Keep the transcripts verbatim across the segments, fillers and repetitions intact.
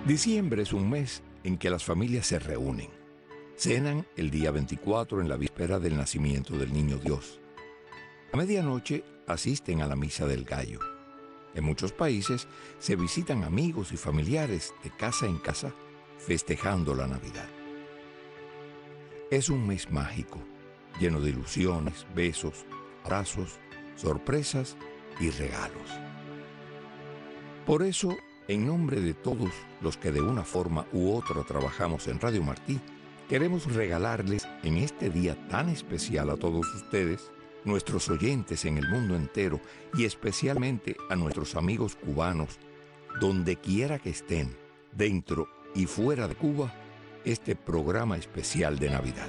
Diciembre es un mes en que las familias se reúnen. Cenan el día veinticuatro en la víspera del nacimiento del Niño Dios. A medianoche asisten a la Misa del Gallo. En muchos países se visitan amigos y familiares de casa en casa festejando la Navidad. Es un mes mágico, lleno de ilusiones, besos, abrazos, sorpresas y regalos. Por eso, en nombre de todos los que de una forma u otra trabajamos en Radio Martí, queremos regalarles en este día tan especial a todos ustedes, nuestros oyentes en el mundo entero y especialmente a nuestros amigos cubanos, donde quiera que estén, dentro y fuera de Cuba, este programa especial de Navidad.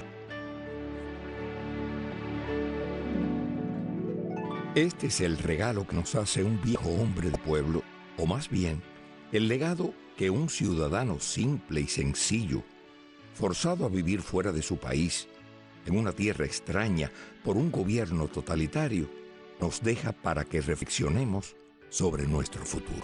Este es el regalo que nos hace un viejo hombre de pueblo, o más bien, el legado que un ciudadano simple y sencillo, forzado a vivir fuera de su país, en una tierra extraña por un gobierno totalitario, nos deja para que reflexionemos sobre nuestro futuro.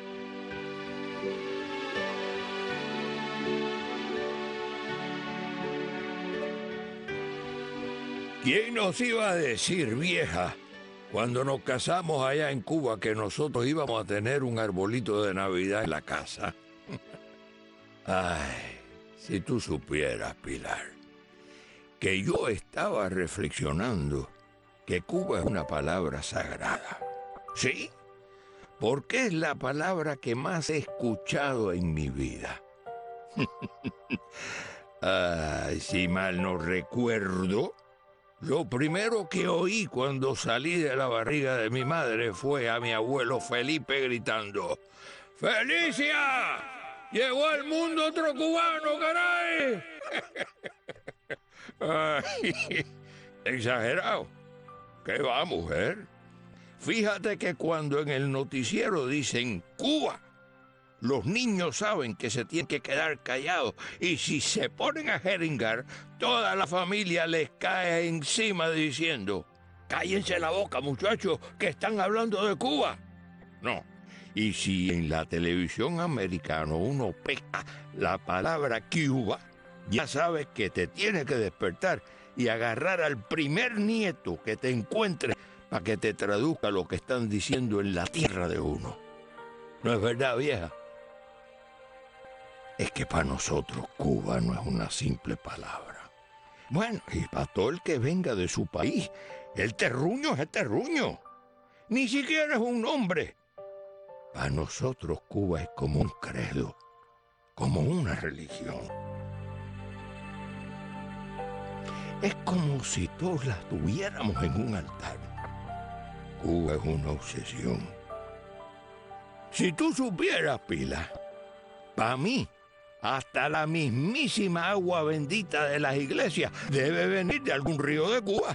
¿Quién nos iba a decir, vieja, cuando nos casamos allá en Cuba, que nosotros íbamos a tener un arbolito de Navidad en la casa? Ay, si tú supieras, Pilar, que yo estaba reflexionando que Cuba es una palabra sagrada. ¿Sí? Porque es la palabra que más he escuchado en mi vida. Ay, si mal no recuerdo, lo primero que oí cuando salí de la barriga de mi madre fue a mi abuelo Felipe gritando: ¡Felicia! ¡Llegó al mundo otro cubano, caray! Ay, exagerado. ¿Qué va, mujer? Fíjate que cuando en el noticiero dicen Cuba, los niños saben que se tienen que quedar callados y si se ponen a jeringar, toda la familia les cae encima diciendo: cállense la boca, muchachos, que están hablando de Cuba. No. Y si en la televisión americana uno pesca la palabra Cuba, ya sabes que te tienes que despertar y agarrar al primer nieto que te encuentre para que te traduzca lo que están diciendo en la tierra de uno. ¿No es verdad, vieja? Es que para nosotros Cuba no es una simple palabra. Bueno, y para todo el que venga de su país, el terruño es el terruño. Ni siquiera es un nombre. Para nosotros Cuba es como un credo, como una religión. Es como si todos la tuviéramos en un altar. Cuba es una obsesión. Si tú supieras, Pila, para mí, hasta la mismísima agua bendita de las iglesias debe venir de algún río de Cuba.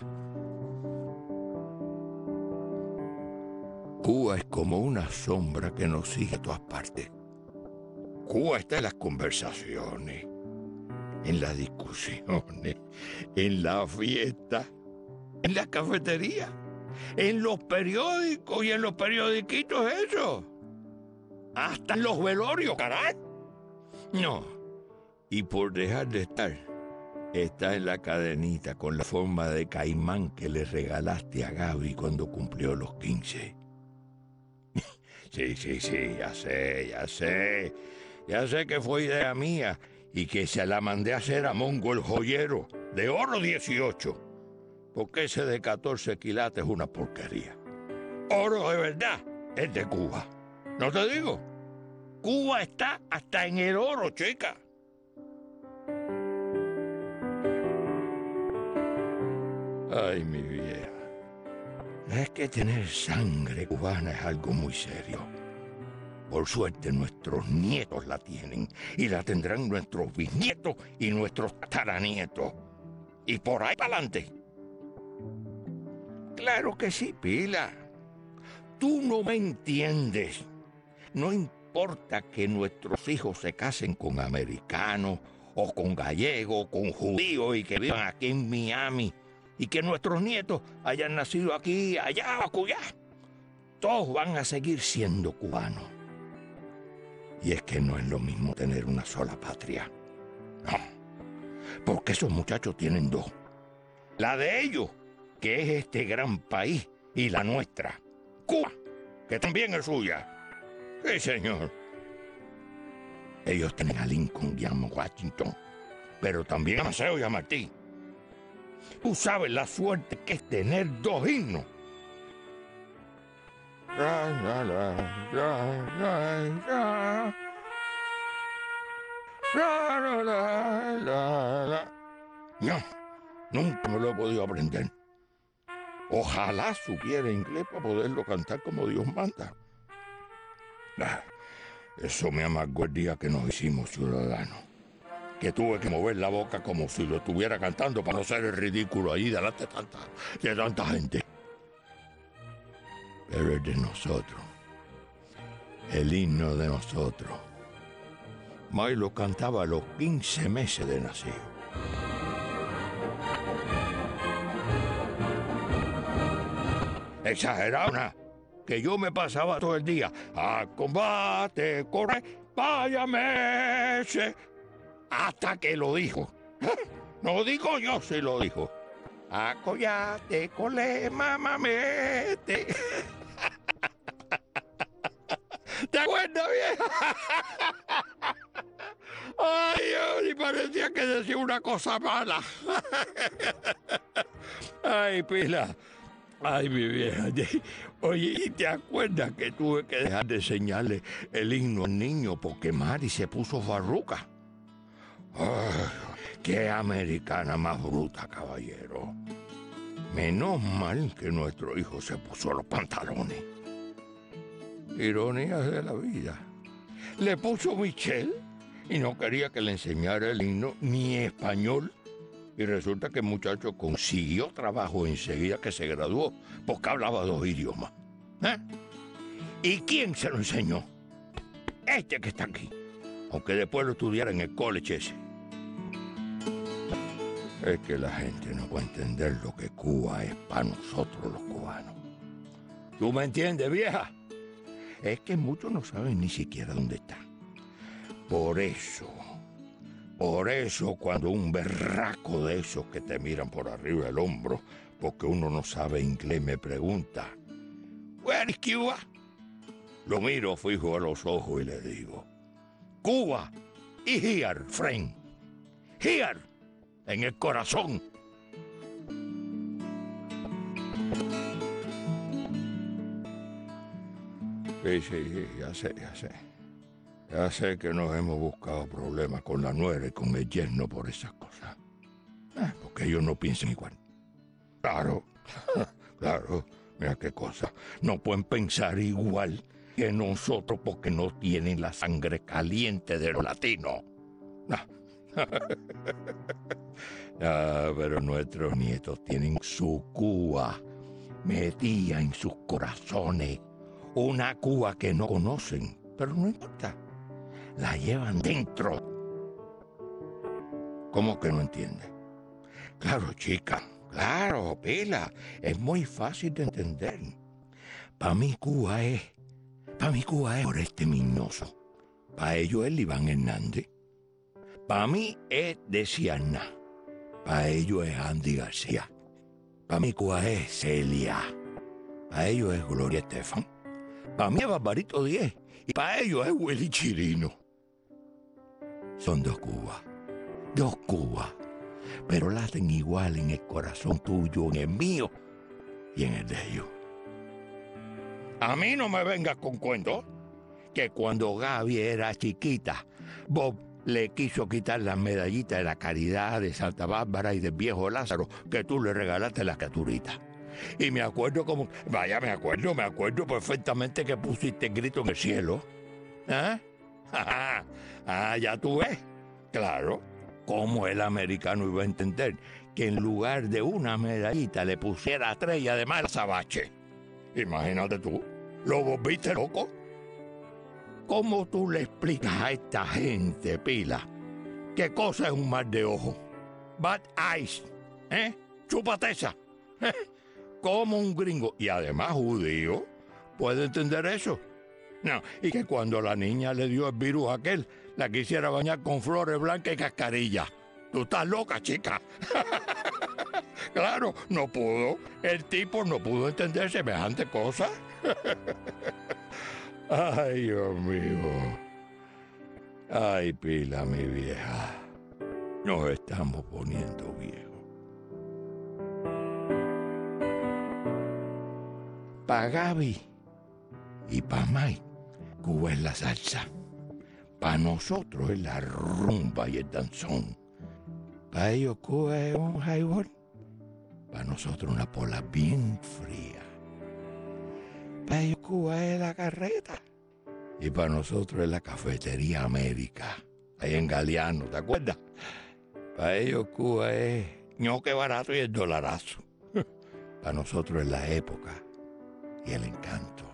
Cuba es como una sombra que nos sigue a todas partes. Cuba está en las conversaciones, en las discusiones, en la fiesta, en la cafetería, en los periódicos y en los periodiquitos eso. Hasta en los velorios, caray. No, y por dejar de estar, está en la cadenita con la forma de caimán que le regalaste a Gaby cuando cumplió los quince. Sí, sí, sí, ya sé, ya sé. Ya sé que fue idea mía y que se la mandé a hacer a Mongo el joyero, de oro dieciocho. Porque ese de catorce quilates es una porquería. Oro de verdad es de Cuba. ¿No te digo? Cuba está hasta en el oro, chica. Ay, mi vieja. Es que tener sangre cubana es algo muy serio. Por suerte nuestros nietos la tienen y la tendrán nuestros bisnietos y nuestros tataranietos. Y por ahí para adelante. Claro que sí, Pila. Tú no me entiendes. No importa que nuestros hijos se casen con americanos o con gallegos o con judíos y que vivan aquí en Miami. Y que nuestros nietos hayan nacido aquí, allá o acullá. Todos van a seguir siendo cubanos. Y es que no es lo mismo tener una sola patria. No, porque esos muchachos tienen dos. La de ellos, que es este gran país, y la nuestra, Cuba, que también es suya. Sí, señor. Ellos tienen a Lincoln y a Washington, pero también a Maceo y a Martí. Tú sabes la suerte que es tener dos himnos. La, la, la, la, la, la. La, la, la, la, la. No, nunca me lo he podido aprender. Ojalá supiera inglés para poderlo cantar como Dios manda. Ah, eso me amargó el día que nos hicimos ciudadanos. Que tuve que mover la boca como si lo estuviera cantando para no ser el ridículo ahí delante de tanta, de tanta gente. Pero es de nosotros. El himno de nosotros. May lo cantaba a los quince meses de nacido. Exagerada, que yo me pasaba todo el día a combate, corre, váyame, hasta que lo dijo. No digo yo si lo dijo. Acollate, cole, mamamete. ¿Te acuerdas, vieja? Ay, Dios, y parecía que decía una cosa mala. Ay, Pila. Ay, mi vieja. Oye, ¿y te acuerdas que tuve que dejar de enseñarle el himno al niño porque Mari se puso farruca? Ay, qué americana más bruta, caballero. Menos mal que nuestro hijo se puso los pantalones. Ironías de la vida. Le puso Michelle y no quería que le enseñara el himno ni español. Y resulta que el muchacho consiguió trabajo enseguida que se graduó, porque hablaba dos idiomas. ¿Eh? ¿Y quién se lo enseñó? Este que está aquí, aunque después lo estudiara en el college ese. Es que la gente no puede entender lo que Cuba es para nosotros los cubanos. ¿Tú me entiendes, vieja? Es que muchos no saben ni siquiera dónde está. Por eso... Por eso cuando un berraco de esos que te miran por arriba del hombro, porque uno no sabe inglés, me pregunta, ¿Where is Cuba? Lo miro fijo a los ojos y le digo, Cuba is here, friend. Here, en el corazón. Sí, sí, sí, ya sé, ya sé. Ya sé que nos hemos buscado problemas con la nuera y con el yerno por esas cosas. Eh, porque ellos no piensan igual. Claro, claro, mira qué cosa. No pueden pensar igual que nosotros porque no tienen la sangre caliente de los latinos. Ah. Ah, pero nuestros nietos tienen su Cuba metida en sus corazones. Una Cuba que no conocen, pero no importa. La llevan dentro. ¿Cómo que no entiende? Claro, chica, claro, Pila, es muy fácil de entender. Para mí Cuba es, para mí Cuba es Oreste Miñoso. Para ellos es Iván Hernández. Para mí es Deciana. Para ellos es Andy García. Para mí Cuba es Celia. Para ellos es Gloria Estefan. Para mí es Barbarito Diez. Y para ellos es Willy Chirino. Son dos Cubas, dos Cubas, pero laten igual en el corazón tuyo, en el mío y en el de ellos. A mí no me vengas con cuentos que cuando Gaby era chiquita, Bob le quiso quitar las medallitas de la Caridad de Santa Bárbara y del viejo Lázaro que tú le regalaste la criaturita. Y me acuerdo como, vaya, me acuerdo, me acuerdo perfectamente que pusiste el grito en el cielo. ¿Ah? Ah, ya tú ves. Claro, ¿cómo el americano iba a entender que en lugar de una medallita le pusiera tres y además el azabache? Imagínate tú, ¿lo volviste loco? ¿Cómo tú le explicas a esta gente, Pila, qué cosa es un mar de ojo? Bad eyes, ¿eh? Chúpate esa. ¿Eh? ¿Cómo un gringo, y además judío, puede entender eso? No, y que cuando la niña le dio el virus aquel, la quisiera bañar con flores blancas y cascarilla. Tú estás loca, chica. Claro, no pudo. El tipo no pudo entender semejante cosa. Ay, Dios mío. Ay, Pila, mi vieja. Nos estamos poniendo viejos. Pa' Gaby y pa' Mike, Cuba es la salsa. Pa' nosotros es la rumba y el danzón. Pa' ellos Cuba es un highball. Pa' nosotros una pola bien fría. Pa' ellos Cuba es la carreta. Y para nosotros es la Cafetería América. Ahí en Galeano, ¿te acuerdas? Para ellos Cuba es ñoque barato y el dolarazo. Para nosotros es la época y el encanto.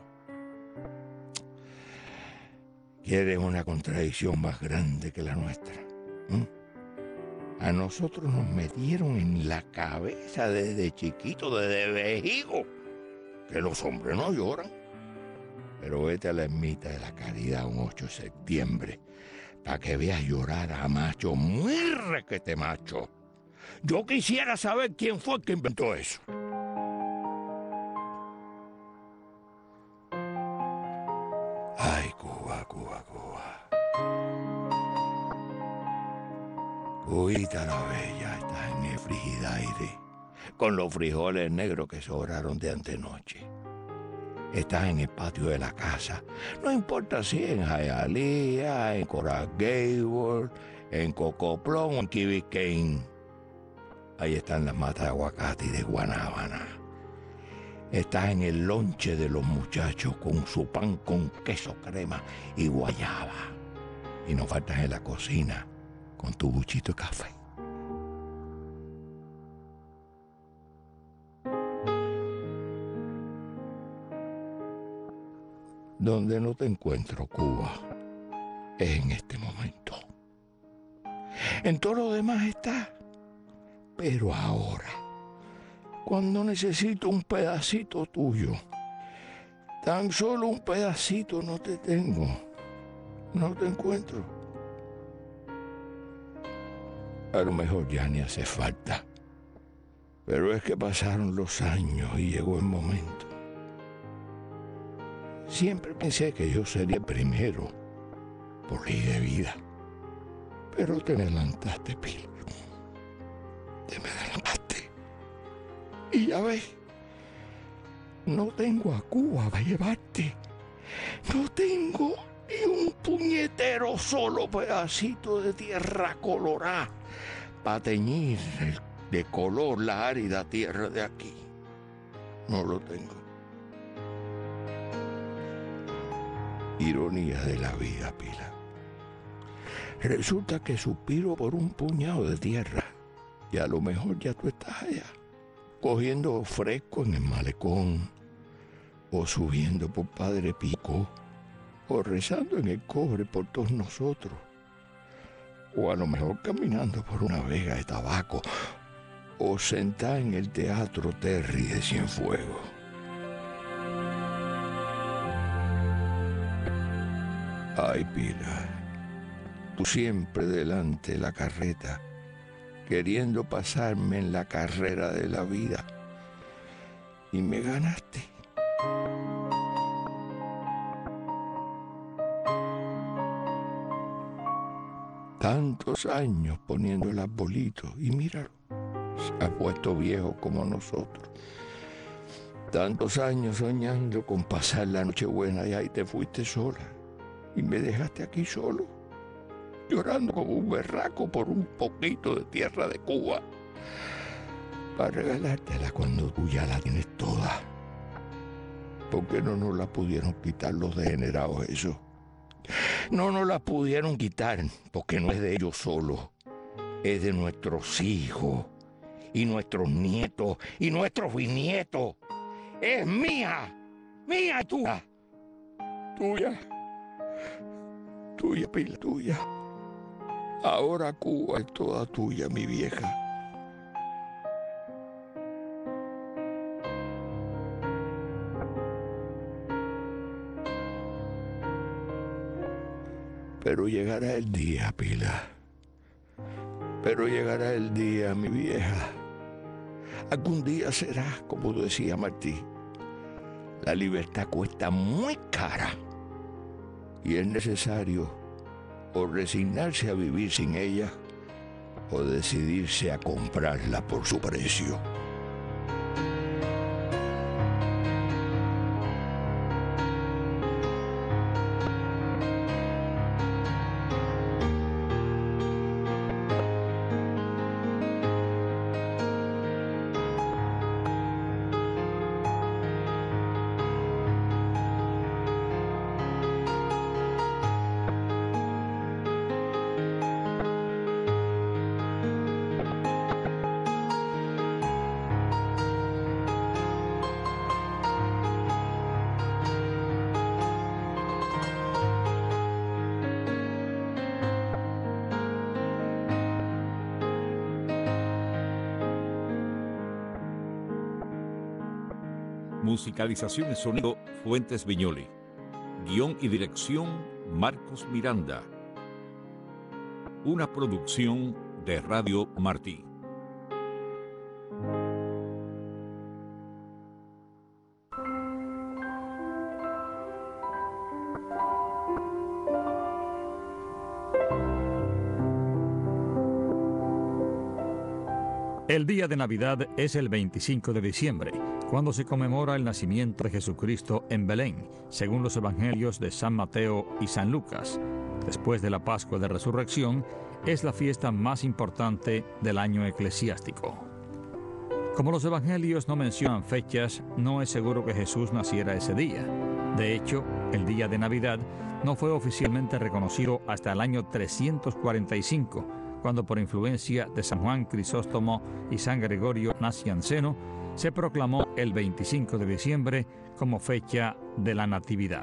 ¿Quieres una contradicción más grande que la nuestra? ¿Mm? A nosotros nos metieron en la cabeza desde chiquito, desde vejigo, que los hombres no lloran. Pero vete a la ermita de la Caridad un ocho de septiembre para que veas llorar a macho, muy requete macho. Yo quisiera saber quién fue el que inventó eso. Ay, Cuba, Cuba, Cuba. Cubita la bella, está en el frigidaire, con los frijoles negros que sobraron de antenoche. Estás en el patio de la casa. No importa si en Hialeah, en Coral Gables, en Cocoplón o en Key Biscayne. Ahí están las matas de aguacate y de guanábana. Estás en el lonche de los muchachos con su pan con queso, crema y guayaba. Y no faltas en la cocina con tu buchito de café. Donde no te encuentro, Cuba, es en este momento. En todo lo demás está. Pero ahora, cuando necesito un pedacito tuyo, tan solo un pedacito no te tengo, no te encuentro. A lo mejor ya ni hace falta, pero es que pasaron los años y llegó el momento. Siempre pensé que yo sería el primero, por ley de vida, pero te adelantaste, Pila. Te me adelantaste. Y ya ves, no tengo a Cuba para llevarte. No tengo ni un puñetero solo pedacito de tierra colorada para teñir de color la árida tierra de aquí. No lo tengo. Ironía de la vida, Pila. Resulta que suspiro por un puñado de tierra y a lo mejor ya tú estás allá, cogiendo fresco en el malecón, o subiendo por Padre Pico, o rezando en el cobre por todos nosotros, o a lo mejor caminando por una vega de tabaco, o sentada en el Teatro Terry de Cienfuegos. Ay, Pila, tú siempre delante de la carreta, queriendo pasarme en la carrera de la vida, y me ganaste. Tantos años poniendo el arbolito, y míralo, se ha puesto viejo como nosotros. Tantos años soñando con pasar la Nochebuena y ahí te fuiste sola. Y me dejaste aquí solo, llorando como un berraco por un poquito de tierra de Cuba, para regalártela cuando tú ya la tienes toda. ¿Por qué no nos la pudieron quitar los degenerados esos? No nos la pudieron quitar porque no es de ellos solos, es de nuestros hijos y nuestros nietos y nuestros bisnietos. Es mía, mía y tuya, tuya. Tuya, Pila, tuya. Ahora Cuba es toda tuya, mi vieja. Pero llegará el día, Pilar. Pero llegará el día, mi vieja. Algún día será, como decía Martí. La libertad cuesta muy cara. Y es necesario o resignarse a vivir sin ella o decidirse a comprarla por su precio. Musicalización y sonido, Fuentes Viñoli. Guión y dirección, Marcos Miranda. Una producción de Radio Martí. El día de Navidad es el veinticinco de diciembre, cuando se conmemora el nacimiento de Jesucristo en Belén, según los evangelios de San Mateo y San Lucas. Después de la Pascua de Resurrección, es la fiesta más importante del año eclesiástico. Como los evangelios no mencionan fechas, no es seguro que Jesús naciera ese día. De hecho, el día de Navidad no fue oficialmente reconocido hasta el año trescientos cuarenta y cinco, cuando por influencia de San Juan Crisóstomo y San Gregorio Nacianceno, se proclamó el veinticinco de diciembre como fecha de la Natividad.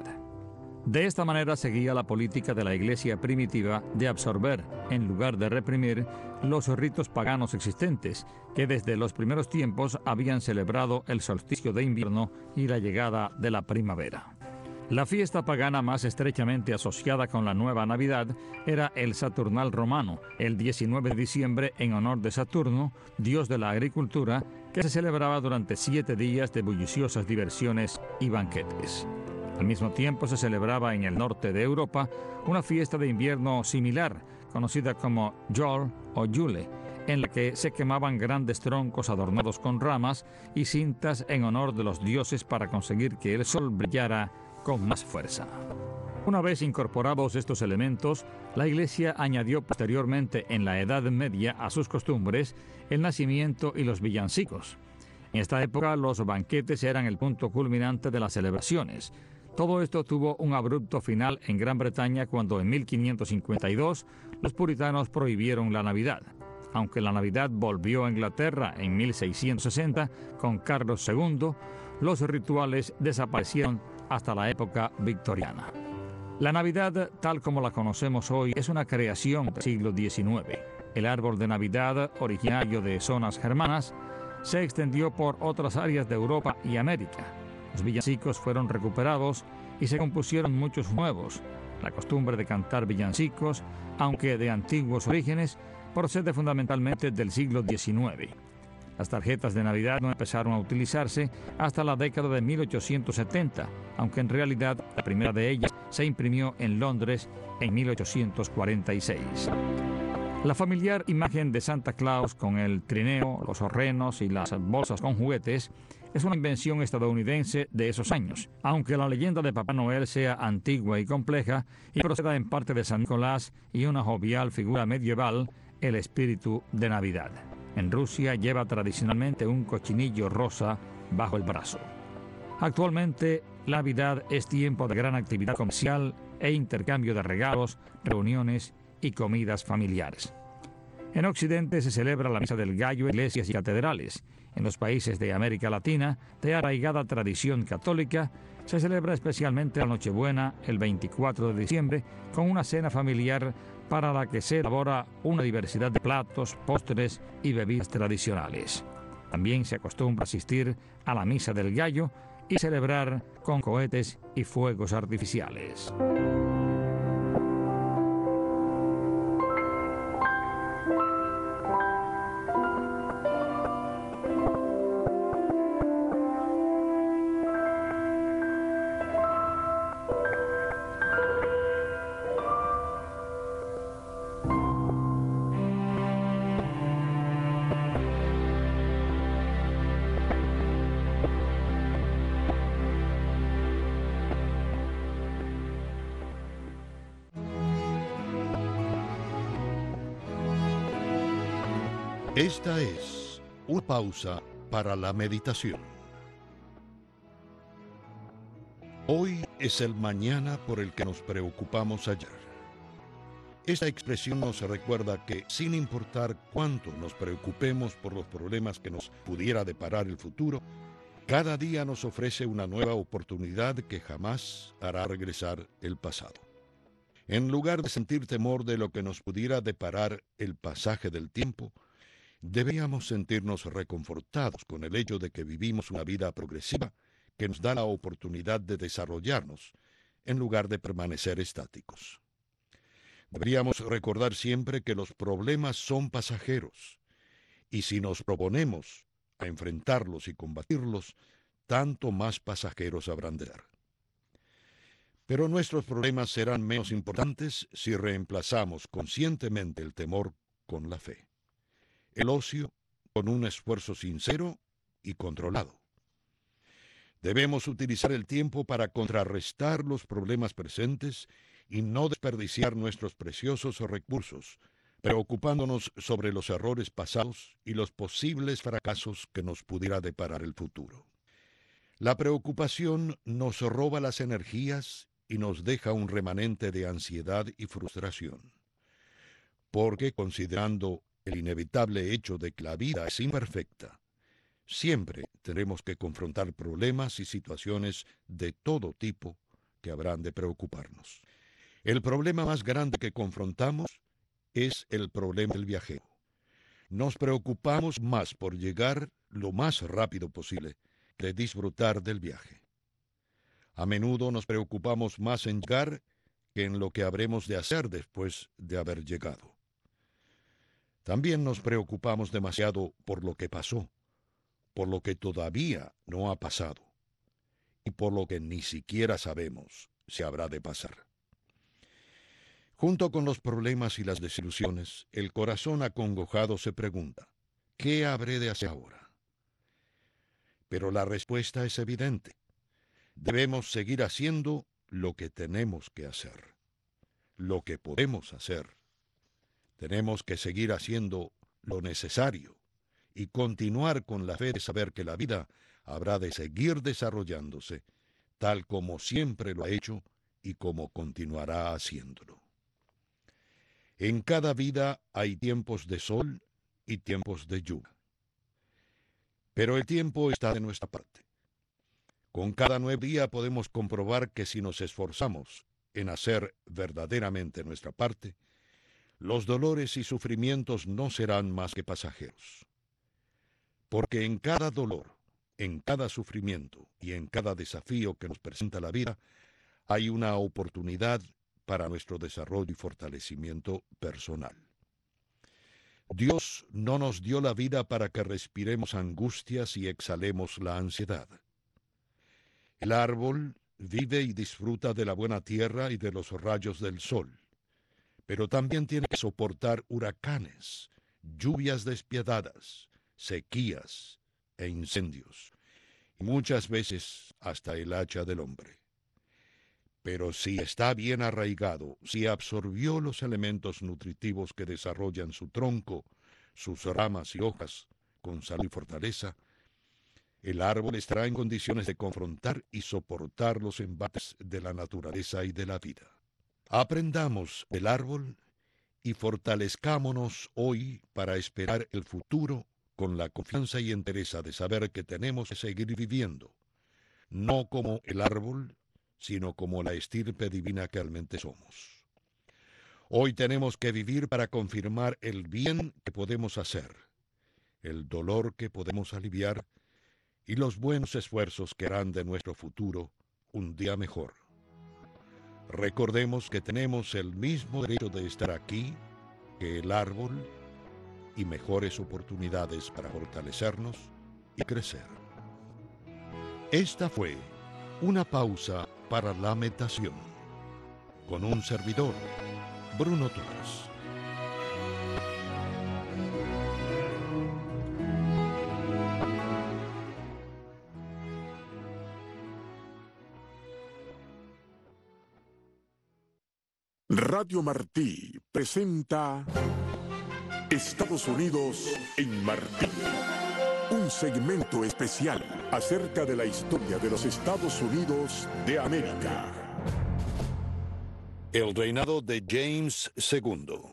De esta manera seguía la política de la Iglesia primitiva de absorber, en lugar de reprimir, los ritos paganos existentes, que desde los primeros tiempos habían celebrado el solsticio de invierno y la llegada de la primavera. La fiesta pagana más estrechamente asociada con la nueva Navidad era el Saturnal romano, el diecinueve de diciembre en honor de Saturno, dios de la agricultura, que se celebraba durante siete días de bulliciosas diversiones y banquetes. Al mismo tiempo se celebraba en el norte de Europa una fiesta de invierno similar, conocida como Yule o Yule, en la que se quemaban grandes troncos adornados con ramas y cintas en honor de los dioses para conseguir que el sol brillara con más fuerza. Una vez incorporados estos elementos, la Iglesia añadió posteriormente en la Edad Media a sus costumbres el nacimiento y los villancicos. En esta época los banquetes eran el punto culminante de las celebraciones. Todo esto tuvo un abrupto final en Gran Bretaña cuando en mil quinientos cincuenta y dos los puritanos prohibieron la Navidad. Aunque la Navidad volvió a Inglaterra en mil seiscientos sesenta con Carlos segundo, los rituales desaparecieron hasta la época victoriana. La Navidad, tal como la conocemos hoy, es una creación del siglo diecinueve. El árbol de Navidad, originario de zonas germanas, se extendió por otras áreas de Europa y América. Los villancicos fueron recuperados y se compusieron muchos nuevos. La costumbre de cantar villancicos, aunque de antiguos orígenes, procede fundamentalmente del siglo diecinueve. Las tarjetas de Navidad no empezaron a utilizarse hasta la década de mil ochocientos setenta, aunque en realidad la primera de ellas se imprimió en Londres en mil ochocientos cuarenta y seis. La familiar imagen de Santa Claus con el trineo, los renos y las bolsas con juguetes es una invención estadounidense de esos años, aunque la leyenda de Papá Noel sea antigua y compleja y proceda en parte de San Nicolás y una jovial figura medieval, el espíritu de Navidad. En Rusia lleva tradicionalmente un cochinillo rosa bajo el brazo. Actualmente, la Navidad es tiempo de gran actividad comercial e intercambio de regalos, reuniones y comidas familiares. En Occidente se celebra la Misa del Gallo en iglesias y catedrales. En los países de América Latina, de arraigada tradición católica, se celebra especialmente la Nochebuena el veinticuatro de diciembre con una cena familiar para la que se elabora una diversidad de platos, postres y bebidas tradicionales. También se acostumbra asistir a la Misa del Gallo y celebrar con cohetes y fuegos artificiales. Esta es una pausa para la meditación. Hoy es el mañana por el que nos preocupamos ayer. Esta expresión nos recuerda que, sin importar cuánto nos preocupemos por los problemas que nos pudiera deparar el futuro, cada día nos ofrece una nueva oportunidad que jamás hará regresar el pasado. En lugar de sentir temor de lo que nos pudiera deparar el pasaje del tiempo, deberíamos sentirnos reconfortados con el hecho de que vivimos una vida progresiva que nos da la oportunidad de desarrollarnos, en lugar de permanecer estáticos. Deberíamos recordar siempre que los problemas son pasajeros, y si nos proponemos a enfrentarlos y combatirlos, tanto más pasajeros habrán de ser. Pero nuestros problemas serán menos importantes si reemplazamos conscientemente el temor con la fe, el ocio con un esfuerzo sincero y controlado. Debemos utilizar el tiempo para contrarrestar los problemas presentes y no desperdiciar nuestros preciosos recursos, preocupándonos sobre los errores pasados y los posibles fracasos que nos pudiera deparar el futuro. La preocupación nos roba las energías y nos deja un remanente de ansiedad y frustración. Porque, considerando el inevitable hecho de que la vida es imperfecta, siempre tendremos que confrontar problemas y situaciones de todo tipo que habrán de preocuparnos. El problema más grande que confrontamos es el problema del viajero. Nos preocupamos más por llegar lo más rápido posible que disfrutar del viaje. A menudo nos preocupamos más en llegar que en lo que habremos de hacer después de haber llegado. También nos preocupamos demasiado por lo que pasó, por lo que todavía no ha pasado, y por lo que ni siquiera sabemos si habrá de pasar. Junto con los problemas y las desilusiones, el corazón acongojado se pregunta, ¿qué habré de hacer ahora? Pero la respuesta es evidente. Debemos seguir haciendo lo que tenemos que hacer, lo que podemos hacer. Tenemos que seguir haciendo lo necesario y continuar con la fe de saber que la vida habrá de seguir desarrollándose, tal como siempre lo ha hecho y como continuará haciéndolo. En cada vida hay tiempos de sol y tiempos de lluvia. Pero el tiempo está de nuestra parte. Con cada nuevo día podemos comprobar que si nos esforzamos en hacer verdaderamente nuestra parte, los dolores y sufrimientos no serán más que pasajeros. Porque en cada dolor, en cada sufrimiento y en cada desafío que nos presenta la vida, hay una oportunidad para nuestro desarrollo y fortalecimiento personal. Dios no nos dio la vida para que respiremos angustias y exhalemos la ansiedad. El árbol vive y disfruta de la buena tierra y de los rayos del sol, pero también tiene que soportar huracanes, lluvias despiadadas, sequías e incendios, y muchas veces hasta el hacha del hombre. Pero si está bien arraigado, si absorbió los elementos nutritivos que desarrollan su tronco, sus ramas y hojas con salud y fortaleza, el árbol estará en condiciones de confrontar y soportar los embates de la naturaleza y de la vida. Aprendamos del árbol y fortalezcámonos hoy para esperar el futuro con la confianza y entereza de saber que tenemos que seguir viviendo, no como el árbol, sino como la estirpe divina que realmente somos. Hoy tenemos que vivir para confirmar el bien que podemos hacer, el dolor que podemos aliviar y los buenos esfuerzos que harán de nuestro futuro un día mejor. Recordemos que tenemos el mismo derecho de estar aquí que el árbol y mejores oportunidades para fortalecernos y crecer. Esta fue una pausa para la meditación con un servidor, Bruno Torres. Radio Martí presenta Estados Unidos en Martí. Un segmento especial acerca de la historia de los Estados Unidos de América. El reinado de James segundo.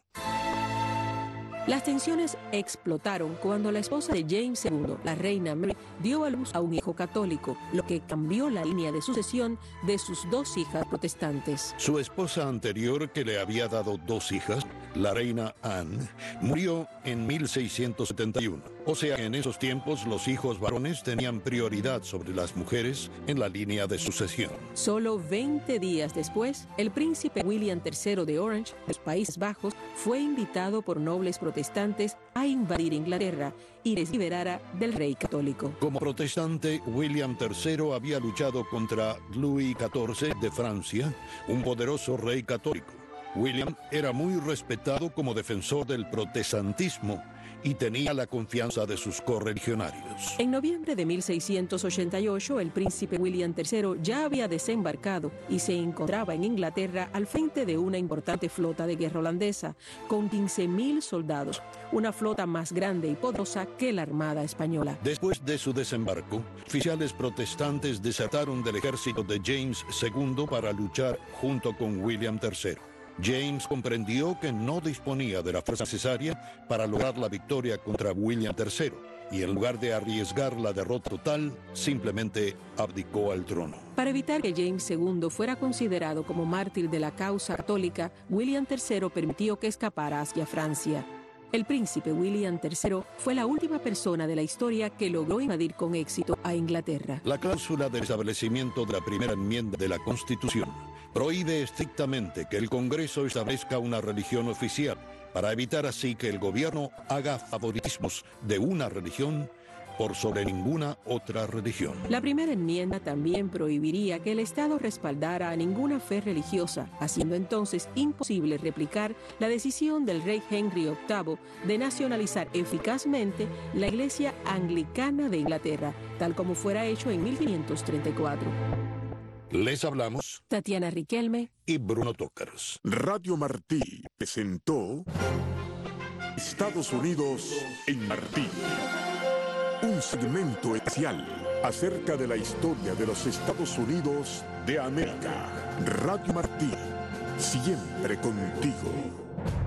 Las tensiones explotaron cuando la esposa de James segundo, la reina Mary, dio a luz a un hijo católico, lo que cambió la línea de sucesión de sus dos hijas protestantes. Su esposa anterior, que le había dado dos hijas, la reina Anne, murió en mil seiscientos setenta y uno. O sea que en esos tiempos los hijos varones tenían prioridad sobre las mujeres en la línea de sucesión. Solo veinte días después, el príncipe William tercero de Orange, de los Países Bajos, fue invitado por nobles protestantes a invadir Inglaterra y les liberara del rey católico. Como protestante, William tercero había luchado contra Louis catorce de Francia, un poderoso rey católico. William era muy respetado como defensor del protestantismo y tenía la confianza de sus correligionarios. En noviembre de mil seiscientos ochenta y ocho, el príncipe William tercero ya había desembarcado y se encontraba en Inglaterra al frente de una importante flota de guerra holandesa, con quince mil soldados, una flota más grande y poderosa que la Armada Española. Después de su desembarco, oficiales protestantes desertaron del ejército de James segundo para luchar junto con William tercero. James comprendió que no disponía de la fuerza necesaria para lograr la victoria contra William tercero, y en lugar de arriesgar la derrota total, simplemente abdicó al trono. Para evitar que James segundo fuera considerado como mártir de la causa católica, William tercero permitió que escapara hacia Francia. El príncipe William tercero fue la última persona de la historia que logró invadir con éxito a Inglaterra. La cláusula del establecimiento de la primera enmienda de la Constitución prohíbe estrictamente que el Congreso establezca una religión oficial, para evitar así que el gobierno haga favoritismos de una religión por sobre ninguna otra religión. La primera enmienda también prohibiría que el Estado respaldara a ninguna fe religiosa, haciendo entonces imposible replicar la decisión del rey Henry octavo de nacionalizar eficazmente la Iglesia Anglicana de Inglaterra, tal como fuera hecho en mil quinientos treinta y cuatro. Les hablamos Tatiana Riquelme y Bruno Tócaros. Radio Martí presentó Estados Unidos en Martí. Un segmento especial acerca de la historia de los Estados Unidos de América. Radio Martí, siempre contigo.